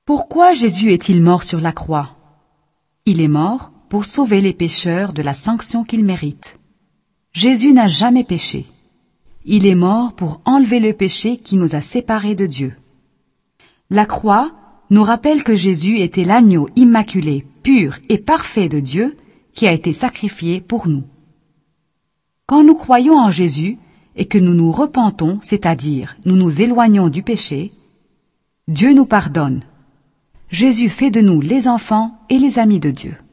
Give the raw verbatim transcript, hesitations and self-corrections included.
Pourquoi Jésus est-il mort sur la croix? Il est mort pour sauver les pécheurs de la sanction qu'ils méritent. Jésus n'a jamais péché. Il est mort pour enlever le péché qui nous a séparés de Dieu. La croix nous rappelle que Jésus était l'agneau immaculé, pur et parfait de Dieu qui a été sacrifié pour nous. Quand nous croyons en Jésus et que nous nous repentons, c'est-à-dire nous nous éloignons du péché, Dieu nous pardonne. Jésus fait de nous les enfants et les amis de Dieu.